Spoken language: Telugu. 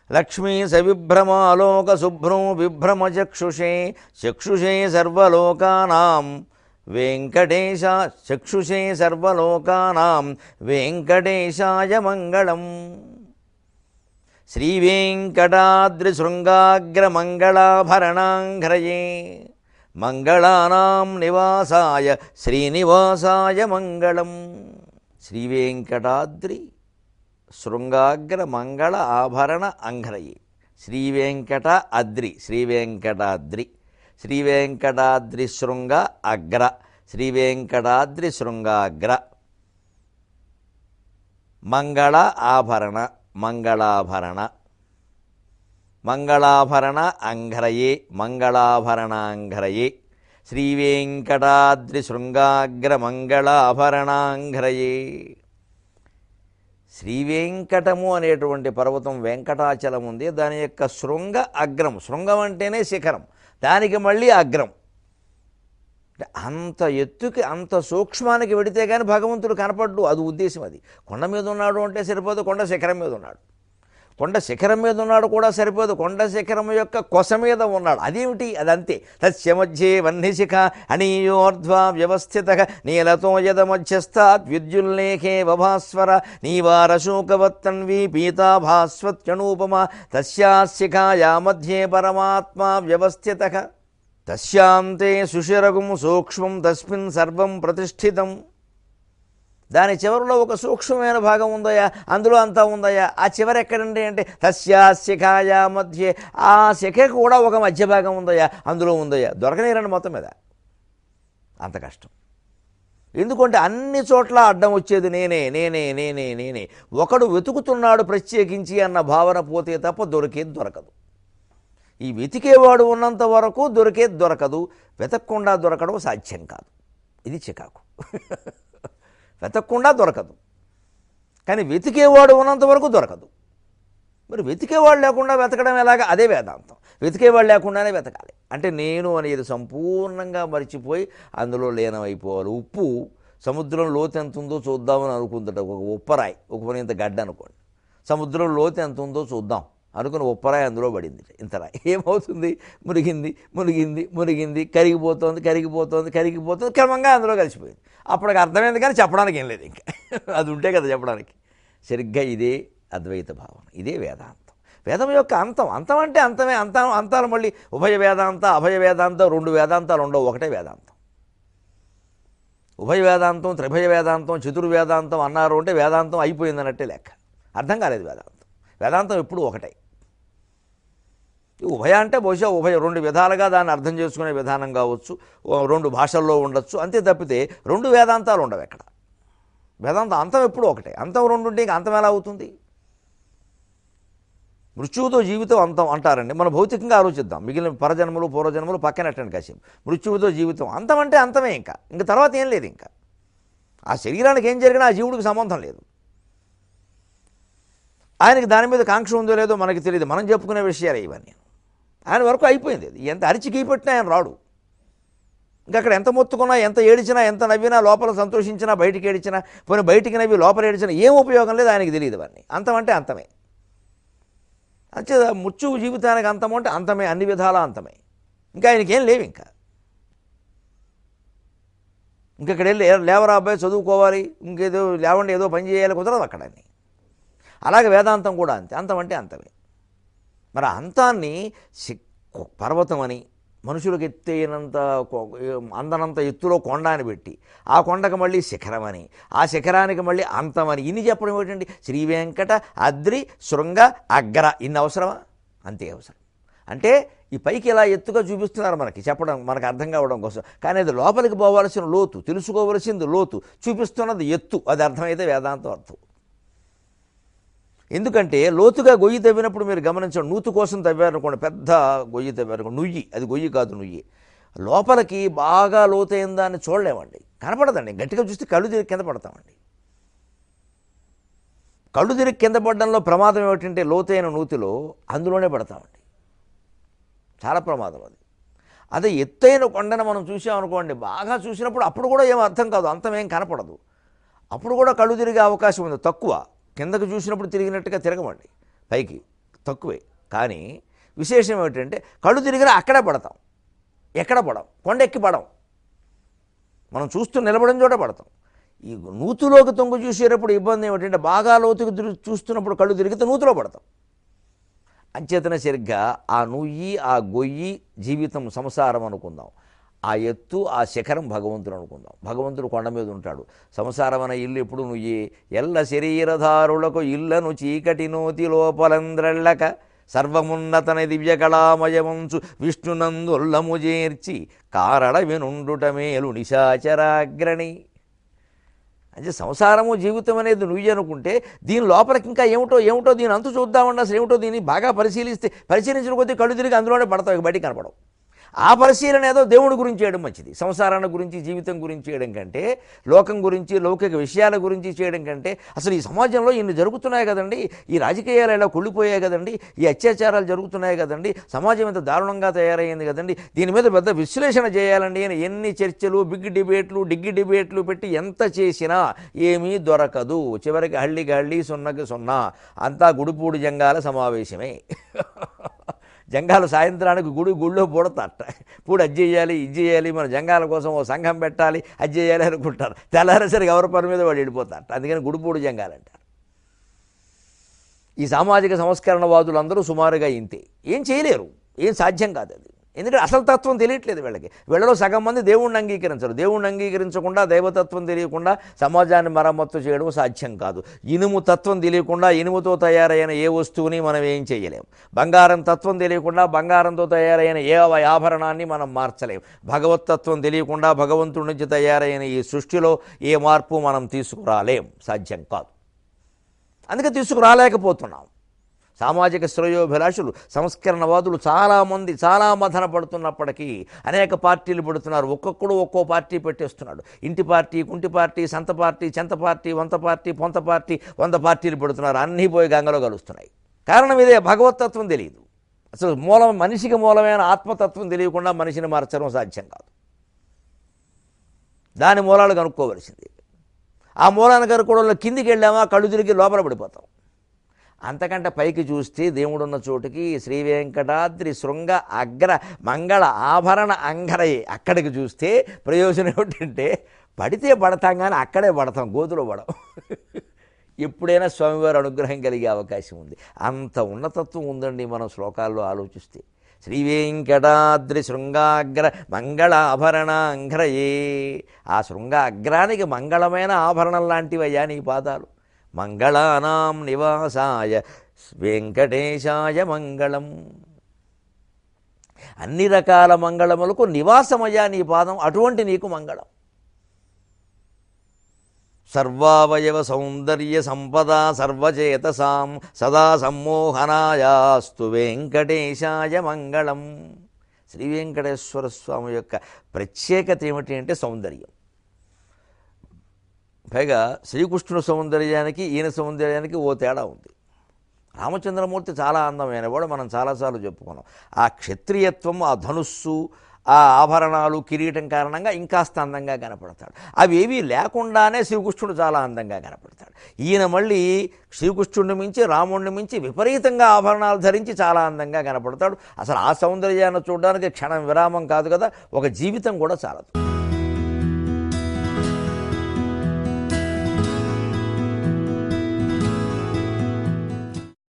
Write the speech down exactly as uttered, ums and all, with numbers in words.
లక్ష్మీ సవిభ్రమాలోక శుభ్రం విభ్రమచక్షుషే చక్షుషే సర్వలోకానాం వెంకటేశ చక్షుషే సర్వలోకానాం వెంకటేశాయ మంగళం. శ్రీవేంకటాద్రిశృంగాగ్రమంగళాభరణాంఘ్రయే మంగళానాం నివాసాయ శ్రీనివాసాయ మంగళం. శ్రీవేంకటాద్రి శృంగాగ్ర మంగళ ఆభరణ అంఘ్రయే. శ్రీవేంకట అద్రి శ్రీవేంకటాద్రి శ్రీవేంకటాద్రి శృంగ అగ్ర శ్రీవేంకటాద్రి శృంగాగ్ర మంగళ ఆభరణ మంగళాభరణ మంగళాభరణ అంఘ్రయే మంగళాభరణాంఘ్రయే శ్రీవేంకటాద్రి శృంగాగ్ర మంగళాభరణాంఘ్రయే. శ్రీవేంకటము అనేటువంటి పర్వతం వెంకటాచలం ఉంది. దాని యొక్క శృంగ అగ్రం, శృంగం అంటేనే శిఖరం, దానికి మళ్ళీ అగ్రం. అంత ఎత్తుకి అంత సూక్ష్మానికి వెడితే కానీ భగవంతుడు కనపడ్డు. అది ఉద్దేశం. అది కొండ మీద ఉన్నాడు అంటే సరిపోదు, కొండ శిఖరం మీద ఉన్నాడు. కొండ శిఖరం మీద ఉన్నాడు కూడా సరిపోదు, కొండ శిఖరం యొక్క కొస మీద ఉన్నాడు. అదేమిటి? అదంతే. తస్య మధ్యే వహ్నిశిఖ అనీయోర్ధ్వా వ్యవస్థిత నీలతో యద మధ్యస్థాత్ విద్యుల్లేఖే వభాస్వర నీవారశోకవత్తన్వీ పీతాభాస్వత్యనూపమ తస్యాశిఖాయా మధ్యే పరమాత్మా వ్యవస్థిత తస్యాంతే సుషిరగుం సూక్ష్మం తస్మిన్ సర్వం ప్రతిష్ఠితం. దాని చివరిలో ఒక సూక్ష్మమైన భాగం ఉందయా, అందులో అంతా ఉందయా. ఆ చివరి ఎక్కడండి అంటే తస్యా శిఖాయా మధ్య, ఆ శిఖ కూడా ఒక మధ్య భాగం ఉందయా, అందులో ఉందయా. దొరకనేరండి మొత్తం మీద. అంత కష్టం. ఎందుకంటే అన్ని చోట్ల అడ్డం వచ్చేది నేనే నేనే నేనే నేనే ఒకడు వెతుకుతున్నాడు ప్రత్యేకించి అన్న భావన పోతే తప్ప దొరికేది దొరకదు. ఈ వెతికేవాడు ఉన్నంత వరకు దొరికేది దొరకదు, వెతకకుండా దొరకడం సాధ్యం కాదు. ఇది చికాకు. వెతకకుండా దొరకదు, కానీ వెతికేవాడు ఉన్నంత వరకు దొరకదు. మరి వెతికేవాడు లేకుండా వెతకడం ఎలాగా? అదే వేదాంతం. వెతికేవాడు లేకుండానే వెతకాలి. అంటే నేను అనేది సంపూర్ణంగా మర్చిపోయి అందులో లీనమైపోవాలి. ఉప్పు సముద్రం లోతు ఎంత ఉందో చూద్దామని అనుకుందట. ఒక ఉప్పరాయి, ఒక ఇంత గడ్డ అనుకోండి, సముద్రం లోతు ఎంత ఉందో చూద్దాం అనుకుని ఉప్పరాయి అందులో పడింది. ఇంతరాయి ఏమవుతుంది? మునిగింది మునిగింది మునిగింది కరిగిపోతుంది కరిగిపోతుంది కరిగిపోతుంది క్రమంగా అందులో కలిసిపోయింది. అప్పటికి అర్థమైంది, కానీ చెప్పడానికి ఏం లేదు. ఇంకా అది ఉంటే కదా చెప్పడానికి. సరిగ్గా ఇదే అద్వైత భావన, ఇదే వేదాంతం. వేదం యొక్క అంతం. అంతం అంటే అంతమే. అంతం అంతాలు మళ్ళీ ఉభయ వేదాంత అభయ వేదాంతం, రెండు వేదాంతాలు ఉండవు, ఒకటే వేదాంతం. ఉభయ వేదాంతం, త్రిభయ వేదాంతం, చతుర్వేదాంతం అన్నారు అంటే వేదాంతం అయిపోయిందన్నట్టే లెక్క. అర్థం కాలేదు వేదాంతం. వేదాంతం ఎప్పుడు ఒకటే. ఉభయ అంటే బహుశా ఉభయ రెండు విధాలుగా దాన్ని అర్థం చేసుకునే విధానం కావచ్చు, రెండు భాషల్లో ఉండొచ్చు, అంతే తప్పితే రెండు వేదాంతాలు ఉండవు ఎక్కడ. వేదాంతం అంతం ఎప్పుడు ఒకటే. అంతం రెండు ఉంటే ఇంకా అంతం ఎలా అవుతుంది? మృత్యువుతో జీవితం అంతం అంటారండి. మనం భౌతికంగా ఆలోచిద్దాం. మిగిలిన పరజన్మలు పూర్వజన్మలు పక్కనట్టండి కాసేపు. మృత్యువుతో జీవితం అంతం అంటే అంతమే. ఇంకా ఇంక తర్వాత ఏం లేదు. ఇంకా ఆ శరీరానికి ఏం జరిగినా ఆ జీవుడికి సంబంధం లేదు. ఆయనకి దాని మీద కాంక్ష ఉందో లేదో మనకి తెలియదు. మనం చెప్పుకునే విషయాలే ఇవన్నీ. ఆయన వరకు అయిపోయింది. ఎంత అరిచి కీపెట్టినా ఆయన రాడు. ఇంకా అక్కడ ఎంత మొత్తుకున్నా, ఎంత ఏడిచినా, ఎంత నవ్వినా, లోపల సంతోషించినా, బయటికి ఏడిచినా, పోనీ బయటికి నవ్వి లోపల ఏడిచినా ఏం ఉపయోగం లేదు. ఆయనకి తెలియదు అవన్నీ. అంతం అంటే అంతమే. అంతే. మృత్యువు జీవితానికి అంతం అంటే అంతమే, అన్ని విధాల అంతమే. ఇంకా ఆయనకేం లేవు. ఇంకా ఇంకక్కడ వెళ్ళి లేవరా అబ్బాయి చదువుకోవాలి, ఇంకేదో లేవండి ఏదో పని చేయాలి, కుదరదు అక్కడ అని. అలాగే వేదాంతం కూడా అంతే. అంతం అంటే అంతమే. మరి అంతాన్ని పర్వతం అని, మనుషులకు ఎత్తైనంత అందనంత ఎత్తులో కొండ అని పెట్టి, ఆ కొండకు మళ్ళీ శిఖరం అని, ఆ శిఖరానికి మళ్ళీ అంతమని, ఇన్ని చెప్పడం ఏమిటండి? శ్రీ వెంకట అద్రి శృంగ అగ్ర, ఇన్ని అవసరమా? అంతే అవసరం. అంటే ఈ పైకి ఇలా ఎత్తుగా చూపిస్తున్నారు మనకి, చెప్పడం మనకు అర్థం కావడం కోసం. కానీ అది లోపలికి పోవాల్సిన లోతు, తెలుసుకోవలసింది లోతు, చూపిస్తున్నది ఎత్తు. అది అర్థమైతే వేదాంతం అర్థం. ఎందుకంటే లోతుగా గొయ్యి తవ్వినప్పుడు మీరు గమనించండి, నూతు కోసం తవ్వారనుకోండి, పెద్ద గొయ్యి తవ్వారనుకోండి, నుయ్యి, అది గొయ్యి కాదు నుయ్యి. లోపలికి బాగా లోతైన దాన్ని చూడలేమండి, కనపడదండి. గట్టిగా చూస్తే కళ్ళు తిరిగి కింద పడతామండి. కళ్ళు తిరిగి కింద పడడంలో ప్రమాదం ఏమిటంటే లోతైన నూతిలో అందులోనే పడతామండి. చాలా ప్రమాదం అది. అదే ఎత్తైన కొండను మనం చూసామనుకోండి, బాగా చూసినప్పుడు అప్పుడు కూడా ఏం అర్థం కాదు, అంతమేం కనపడదు. అప్పుడు కూడా కళ్ళు తిరిగే అవకాశం ఉంది, తక్కువ. కిందకు చూసినప్పుడు తిరిగినట్టుగా తిరగమండి, పైకి తక్కువే. కానీ విశేషం ఏమిటంటే కళ్ళు తిరిగినా అక్కడే పడతాం, ఎక్కడ పడం, కొండ ఎక్కి పడం, మనం చూస్తూ నిలబడిన చోట పడతాం. ఈ నూతులోకి తొంగు చూసేటప్పుడు ఇబ్బంది ఏమిటంటే బాగా లోతుకు చూస్తున్నప్పుడు కళ్ళు తిరిగితే నూతులో పడతాం. అంచేతన సరిగ్గా ఆ నుయ్యి ఆ గొయ్యి జీవితం సంసారం అనుకుందాం, ఆ ఎత్తు ఆ శిఖరం భగవంతుడు అనుకుందాం. భగవంతుడు కొండ మీద ఉంటాడు. సంసారం అనే ఇల్లు ఎప్పుడు నుయ్యి ఎల్ల శరీరధారులకు ఇళ్లను చీకటి నోతి లోపలంద్రళ్ళక సర్వమున్నతన దివ్య కళామయమంచు విష్ణునందుల్లము చేర్చి కారడ వినుండుట మేలు నిశాచరాగ్రణి. అంటే సంసారము జీవితం అనేది నువ్వు అనుకుంటే దీని లోపలికి ఇంకా ఏమిటో ఏమిటో దీని అంతు చూద్దామన్నా అసలు ఏమిటో దీన్ని బాగా పరిశీలిస్తే పరిశీలించిన కొద్దీ కళ్ళు తిరిగి అందులోనే పడతావు, బయటికి కనపడవు. ఆ పరిశీలన ఏదో దేవుడి గురించి చేయడం మంచిది. సంసారాన్ని గురించి జీవితం గురించి చేయడం కంటే, లోకం గురించి లౌకిక విషయాల గురించి చేయడం కంటే, అసలు ఈ సమాజంలో ఇన్ని జరుగుతున్నాయి కదండి, ఈ రాజకీయాలు ఇలా కుళ్ళిపోయాయి కదండి, ఈ అత్యాచారాలు జరుగుతున్నాయి కదండి, సమాజం ఎంత దారుణంగా తయారైంది కదండి, దీని మీద పెద్ద విశ్లేషణ చేయాలండి అని ఎన్ని చర్చలు బిగ్ డిబేట్లు డిగ్గి డిబేట్లు పెట్టి ఎంత చేసినా ఏమీ దొరకదు. చివరికి హళ్ళికి హళ్ళి సున్నకి సున్నా అంతా గుడిపూడి జంగాల సమావేశమే. జంగాలు సాయంత్రానికి గుడి గుళ్ళో పూడతారట, పూడి అది చేయాలి ఇది చేయాలి, మన జంగాల కోసం ఓ సంఘం పెట్టాలి అది చేయాలి అనుకుంటారు. తెల్లారేసరికి ఎవరి పని మీద వాళ్ళు వెళ్ళిపోతారట. అందుకని గుడిపూడి జంగాలు అంటారు. ఈ సామాజిక సంస్కరణవాదులందరూ సుమారుగా ఇంతే. ఏం చేయలేరు, ఏం సాధ్యం కాదు అది. ఎందుకంటే అసలు తత్వం తెలియట్లేదు వీళ్ళకి. వీళ్ళలో సగం మంది దేవుణ్ణి అంగీకరించరు. దేవుణ్ణి అంగీకరించకుండా దైవతత్వం తెలియకుండా సమాజాన్ని మరమ్మత్తు చేయడం సాధ్యం కాదు. ఇనుము తత్వం తెలియకుండా ఇనుముతో తయారైన ఏ వస్తువుని మనం ఏం చేయలేం. బంగారం తత్వం తెలియకుండా బంగారంతో తయారైన ఏ ఆభరణాన్ని మనం మార్చలేం. భగవతత్వం తెలియకుండా భగవంతుడి నుంచి తయారైన ఈ సృష్టిలో ఏ మార్పు మనం తీసుకురాలేం, సాధ్యం కాదు. అందుకే తీసుకురాలేకపోతున్నాం. సామాజిక శ్రేయోభిలాషులు సంస్కరణవాదులు చాలామంది చాలా మథన పడుతున్నప్పటికీ అనేక పార్టీలు పెడుతున్నారు. ఒక్కొక్కడు ఒక్కో పార్టీ పెట్టేస్తున్నాడు. ఇంటి పార్టీ, కుంటి పార్టీ, సంత పార్టీ, చెంత పార్టీ, వంత పార్టీ, పొంత పార్టీ, వంద పార్టీలు పెడుతున్నారు. అన్నీ పోయి గంగలో కలుస్తున్నాయి. కారణం ఇదే, భగవతత్వం తెలియదు. అసలు మూలం మనిషికి మూలమైన ఆత్మతత్వం తెలియకుండా మనిషిని మార్చడం సాధ్యం కాదు. దాని మూలాలు కనుక్కోవలసింది. ఆ మూలాన్ని కనుక్కోవడంలో కిందికి వెళ్ళామా కళ్ళు తిరిగి లోపల పడిపోతాం. అంతకంటే పైకి చూస్తే దేవుడున్న చోటుకి శ్రీ వెంకటాద్రి శృంగ అగ్ర మంగళ ఆభరణ అంగరయ్య, అక్కడికి చూస్తే ప్రయోజనం ఏమిటంటే పడితే పడతాం కానీ అక్కడే పడతాం, గోతులో పడం. ఎప్పుడైనా స్వామివారి అనుగ్రహం కలిగే అవకాశం ఉంది. అంత ఉన్నతత్వం ఉందండి మనం శ్లోకాల్లో ఆలోచిస్తే. శ్రీ వెంకటాద్రి శృంగాగ్ర మంగళ ఆభరణ అంఘ్రయే. ఆ శృంగ అగ్రానికి మంగళమైన ఆభరణం లాంటివయ్యా నీ పాదాలు. మంగళానాం నివాసాయ వెంకటేశాయ మంగళం. అన్ని రకాల మంగళములకు నివాసమయ్యా నీ పాదం, అటువంటి నీకు మంగళం. సర్వావయవ సౌందర్య సంపద సర్వచేతసాం సదా సమ్మోహనాయాస్తు వెంకటేశాయ మంగళం. శ్రీ వెంకటేశ్వర స్వామి యొక్క ప్రత్యేకత ఏమిటి అంటే సౌందర్యం. పైగా శ్రీకృష్ణుడు సౌందర్యానికి ఈయన సౌందర్యానికి ఓ తేడా ఉంది. రామచంద్రమూర్తి చాలా అందమైన వాడు, మనం చాలాసార్లు చెప్పుకున్నాం. ఆ క్షత్రియత్వం, ఆ ధనుస్సు, ఆ ఆభరణాలు, కిరీటం కారణంగా ఇంకాస్త అందంగా కనపడతాడు. అవి ఏవీ లేకుండానే శ్రీకృష్ణుడు చాలా అందంగా కనపడతాడు. ఈయన మళ్ళీ శ్రీకృష్ణుడిని మించి రాముడిని మించి విపరీతంగా ఆభరణాలు ధరించి చాలా అందంగా కనపడతాడు. అసలు ఆ సౌందర్యాన్ని చూడడానికి క్షణం విరామం కాదు కదా, ఒక జీవితం కూడా చాలదు.